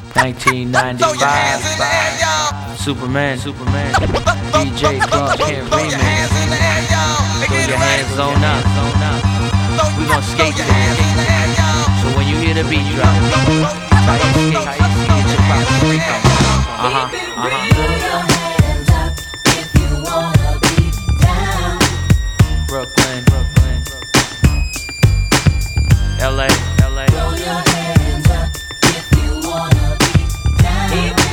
1995. Superman. DJ Clark Kent remix. Throw your hands on up. We gon' skate to this. So when you hear the beat drop, try to skate, get your props. Brooklyn, LA. Throw your hands up if you wanna be down.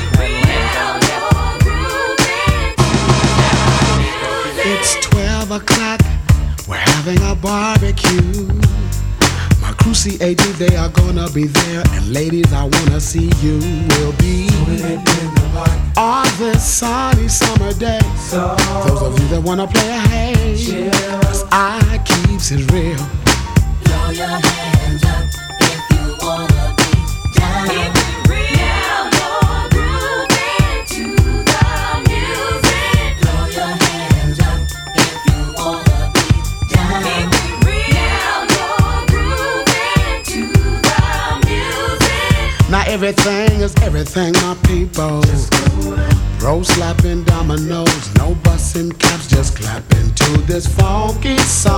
It's 12 o'clock, we're having a barbecue. My crew CAD, they are gonna be there. And ladies, I wanna see you. We'll be on this sunny summer day. Those of you that wanna play a haze, 'cause I keeps it real. Throw your hands up if you wanna be down. Keep it real, you're grooving to the music. Throw your hands up if you wanna be down. Keep it real, you're grooving to the music. Now everything is everything, my people. Bro slapping dominoes, no busting caps, just clapping to this funky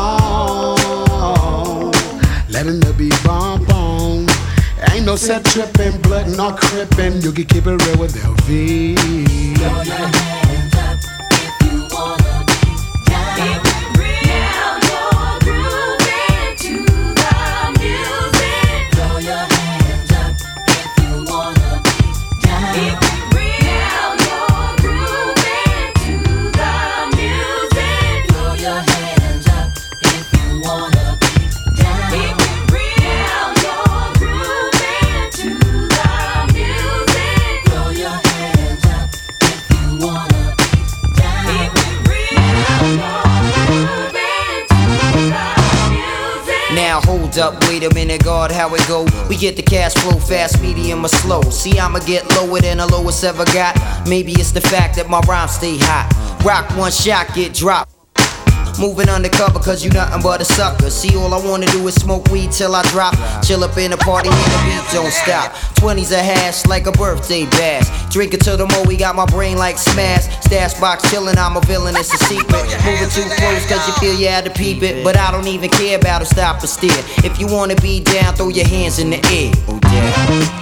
song. Letting the beat bump on. Ain't no set tripping, blood nor crippin'. You can keep it real with LV. Throw your hands up if you wanna be down. Keep it real, you're grooving to the music. Throw your hands up if you wanna be down. Keep it real, you're grooving to the music. Throw your hands up if you wanna be down. Keep it real, you're grooving to the music. Throw your hands up if you wanna be down. Keep it real, you're grooving to the music. Now hold up, wait a minute, God, how it go? We get the cash flow fast, medium or slow. See, I'ma get lower than the lowest ever got. Maybe it's the fact that my rhymes stay hot. Rock one shot, get dropped. Moving undercover cause you nothing but a sucker. See, all I wanna do is smoke weed till I drop. Chill up in the party and the beat don't stop. 20s a hash like a birthday bash. Drinking till the more we got my brain like smash. Stash box chillin', I'm a villain, it's a secret. Moving too close cause you feel you had to peep it. But I don't even care about a stop or steer. If you wanna be down, throw your hands in the air. Oh damn.